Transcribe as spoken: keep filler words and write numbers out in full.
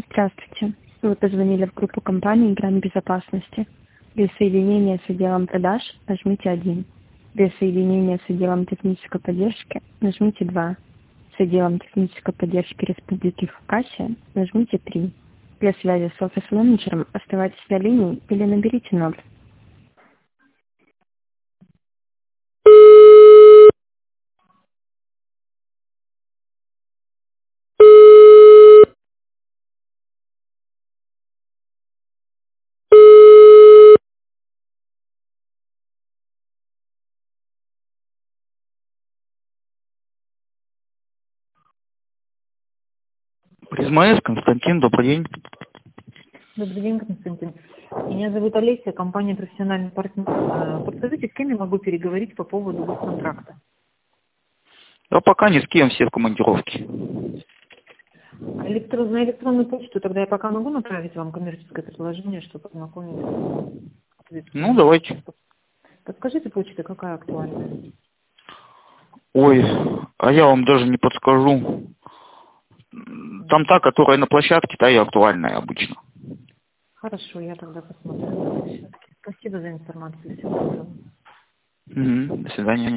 Здравствуйте. Вы позвонили в группу компании «Грань безопасности». Для соединения с отделом продаж нажмите один. Для соединения с отделом технической поддержки нажмите два. С отделом технической поддержки Республики Хакасия нажмите три. Для связи с офис-менеджером оставайтесь на линии или наберите ноль. Призмаэс, Константин, добрый день. Добрый день, Константин. Меня зовут Олеся, компания «Профессиональный партнер». Э, Подскажите, с кем я могу переговорить по поводу госконтракта? Да пока ни с кем, все в командировке. Электро... На электронную почту тогда я пока могу направить вам коммерческое предложение, чтобы познакомиться? Ну, давайте. Подскажите, почта какая актуальная? Ой, а я вам даже не подскажу. Там та, которая на площадке, та и актуальная обычно. Хорошо, я тогда посмотрю на площадке. Спасибо за информацию. Всего доброго. Угу, до свидания.